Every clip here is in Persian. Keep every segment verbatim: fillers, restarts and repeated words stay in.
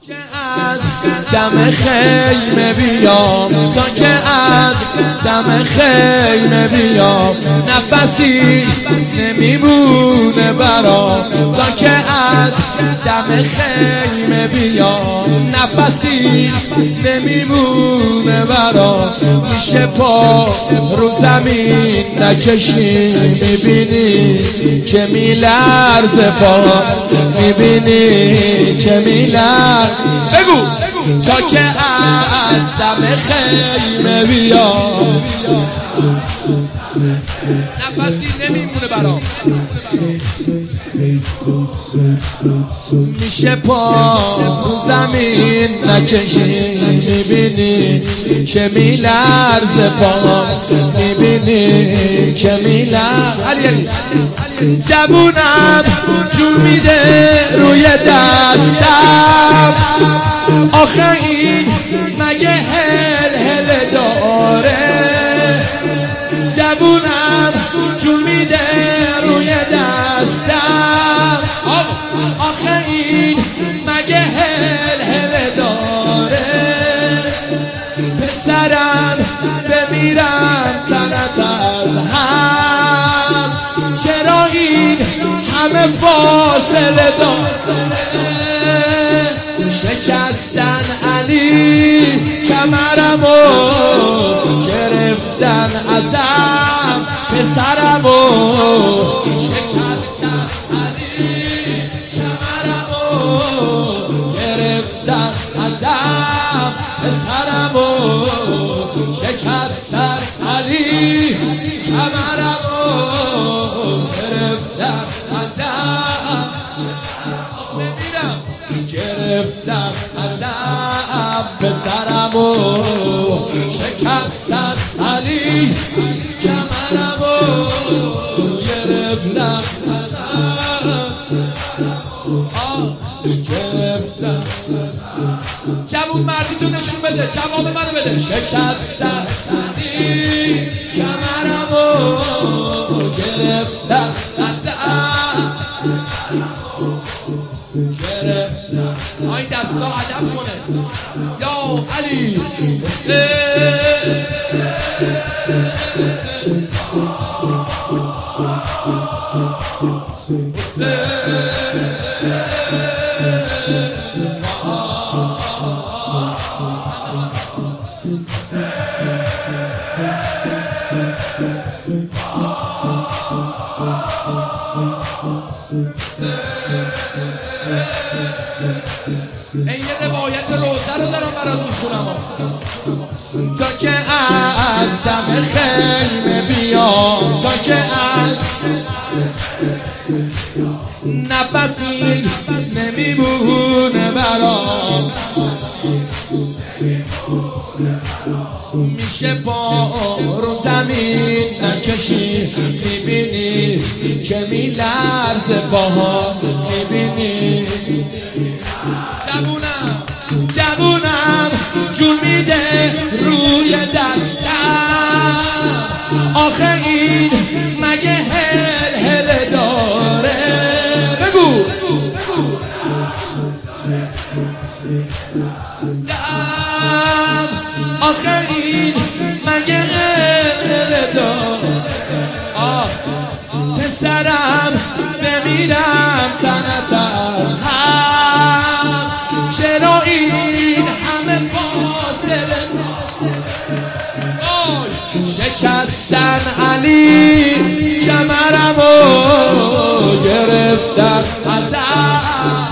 که از دم خیمه بیام، تا که از دم خیمه بیام، نفسی نمیمونه برام. تا که از دم خیمه بیام، نفسی نمیمونه برام. میشه پا رو زمین نکشی، میبینی که میلرزه پا، میبینی که میلرزه. بگو تا که از دم خیمه بیام، نفسی نمیمونه برام. میشه پا رو زمین نکشی، میبینی که میلرزه پا، میبینی که میلرزه. علی علی جوونم جون میده روی دستم، آخه این مگه هل هل داره؟ جوونم جون میده روی دستم، آخه این مگه هل هل داره؟ پسرم بمیرم تنت از هم، چرا این همه فاصله داره؟ شکستن علی کمرمو، گرفتن ازم پسرمو. شکستن علی کمرمو، گرفتن ازم پسرمو. شکستن علی کمرمو، گرفتن ازم بمیرم، گرفتن ازم پسرمو. شکستن علی کمرمو، گرفتن ازم گرفتن. جوون مردیتو نشون بده، جواب منو بده. شکستن علی کمرمو، گرفتن ازم گرفتن. آی دستا عدم کنه یا علی. این یه روایت روزه رو دارم برات میخونم. تا که از دم خیمه بیام، تا که از نفسی نمیمونه برام. میشه پا رو زمین نکشی، میبینی که میلرزه پاها، میبینی. جوونم جوونم جون میده روی دستم، آخه این مگه هل هل داره؟ بگو دستم، آخه این مگه هل هل داره؟ آه پسرم بمیرم تنت از هم، چرا این همه فاصله؟ شکستن علی کمرمو، گرفتن ازم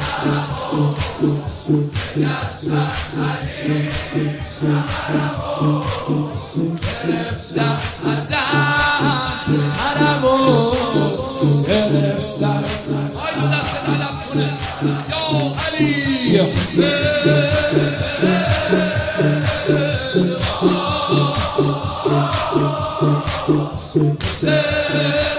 گرفتن ازم پسرمو، گرفتن. آی دو دست طلب کنه یا علی حسین.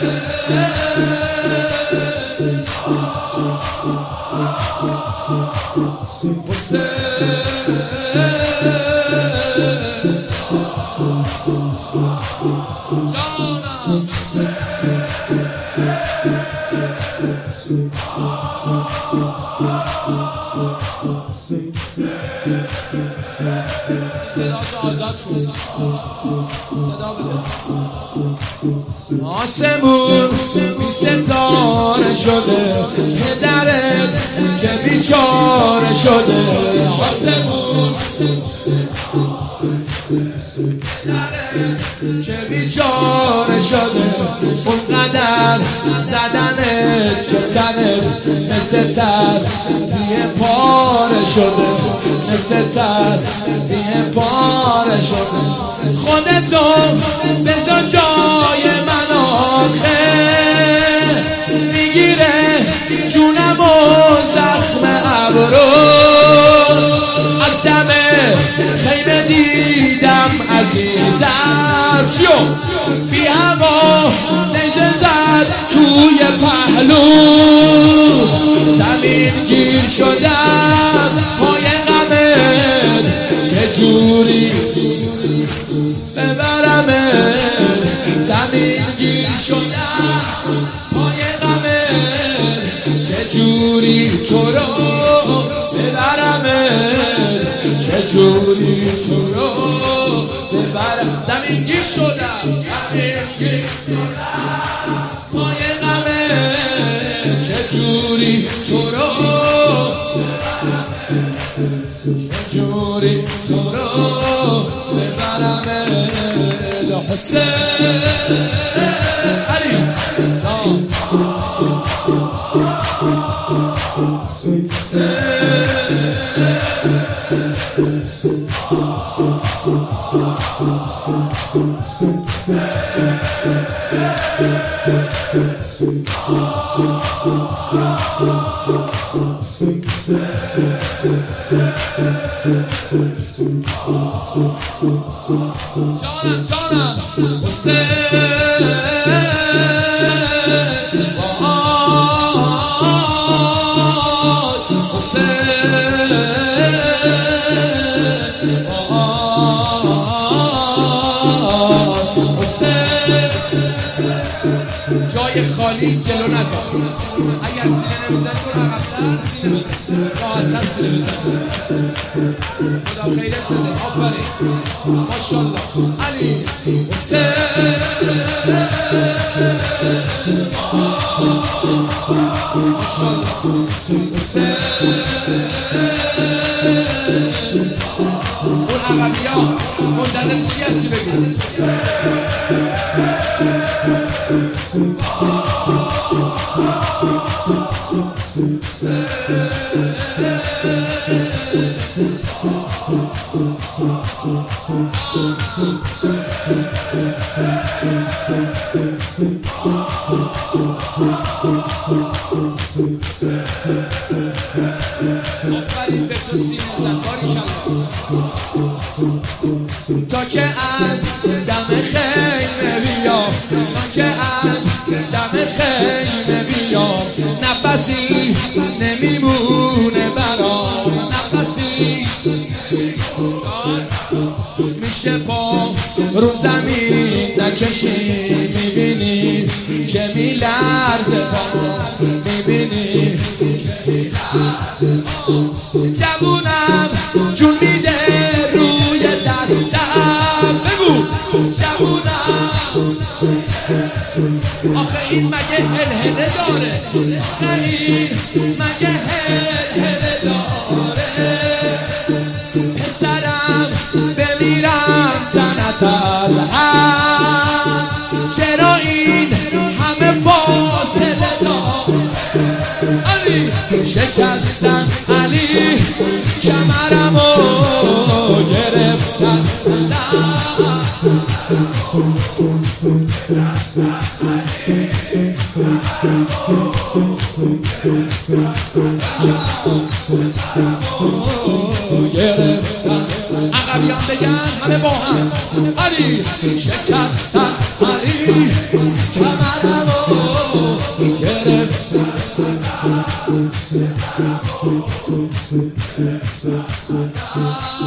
حسین آسمون بی ستاره شده که درت که بیچاره شده آسمون که بیچاره شده اون قدر زدنت که تنت مثل تسبیح پاره شده مثل تسبیح پاره شده خودتو بذار جای من آخه میگیره جونم و زخم ابرو از دم خیمه دیدم عزیزم چیو بی هوا نیزه زد توی پهلو زمین گیر شدم پای غمت چجوری ببرمت زمین گیر شدم پای غمت چجوری تو رو ببرمت چجوری تو رو ببرم زمین گیر شدم زمین گیر شدم پای غمت چجوری تو رو چجوری تو رو ببرمت حسین علی جانم جانم حسین جای خالی جلو نزار اگر سینه نمیزنی برو عقب‌تر سینه بزن راحت‌تر سینه بزن خدا خیرت بده آفرین ماشاءالله علی حسین ماشاءالله حسین اون عقبی ها اون دلم چی هستی بگید آفرین به تو سینه زنباری تا که از دم خیمه بیام تا که از دم خیمه بیام نفسی نمیمونه برام نفسی میشه پا رو زمین نکشی میبینی که میلرزه پا میبینی جوونم جون میده روی دستم بگو جوونم آخه این مگه هلهله داره آخه این مگه هلهله داره پسرم بمیرم تنت از هم چرا این همه فاصله داره علی شکستن علی کمرمو گرفتن گرفتن عقبیان بگن همه با هم علی شکستن علی کمرمو گرفتن آه